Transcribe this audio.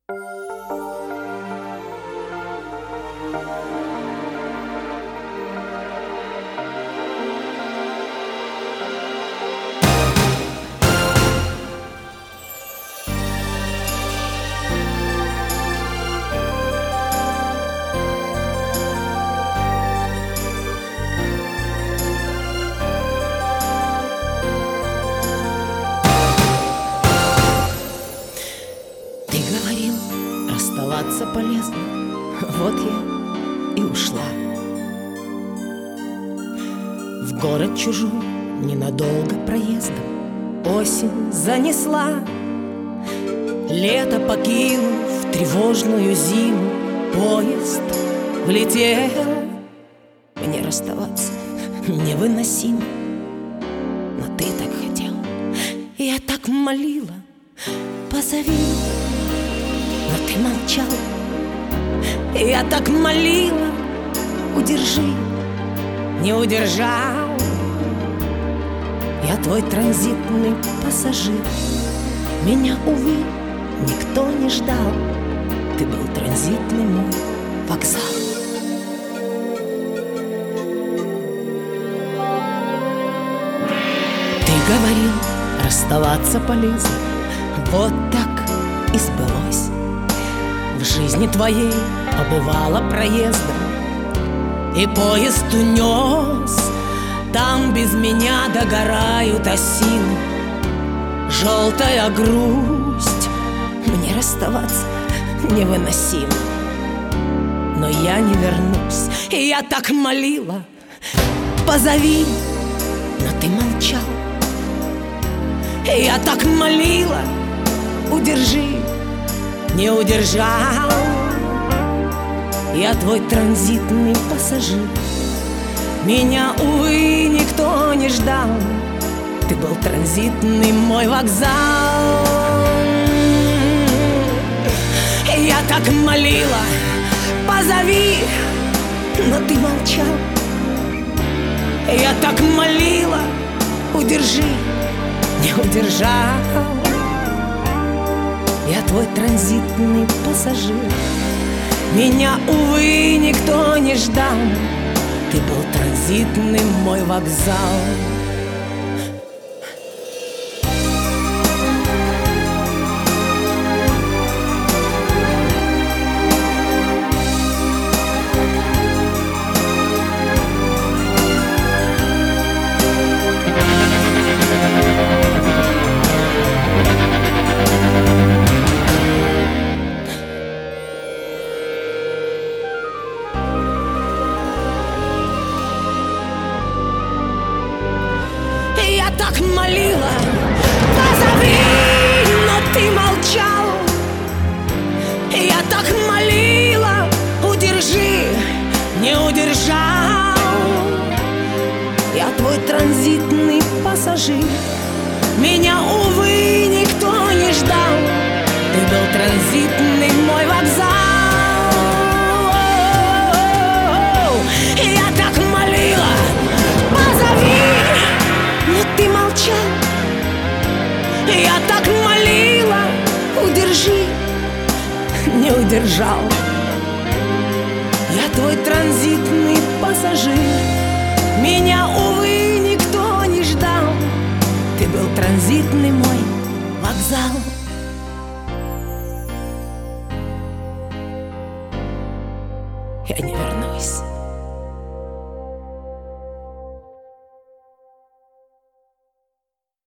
Расставаться полезно, вот я и ушла в город чужой ненадолго проездом. Осень занесла, лето покинув тревожную зиму. Поезд влетел, мне расставаться невыносимо, но ты так хотел, я так молила, позови. Но ты молчал, я так молила, удержи, не удержал. Я твой транзитный пассажир, меня, увы, никто не ждал. Ты был транзитный мой вокзал. Ты говорил, расставаться полезно, вот так и сбылось. В жизни твоей побывала проездом, и поезд унес. Там без меня догорают осины, желтая грусть. Мне расставаться невыносимо, но я не вернусь. И я так молила, позови, но ты молчал. И я так молила, удержи, не удержал. Я твой транзитный пассажир, меня, увы, никто не ждал. Ты был транзитный мой вокзал. Я так молила, позови, но ты молчал. Я так молила, удержи, не удержал. Я твой транзитный пассажир, меня, увы, никто не ждал. Ты был транзитный мой вокзал. Я так молила, позови, но ты молчал. Я так молила, удержи, не удержал. Я твой транзитный пассажир, меня, увы, никто не ждал. Ты был транзитный мой вокзал. Я так молила, позови, но ты молчал. Я так молила, удержи, не удержал. Я твой транзитный пассажир, меня, увы, никто не ждал. Ты был транзитный мой вокзал. Я не вернусь.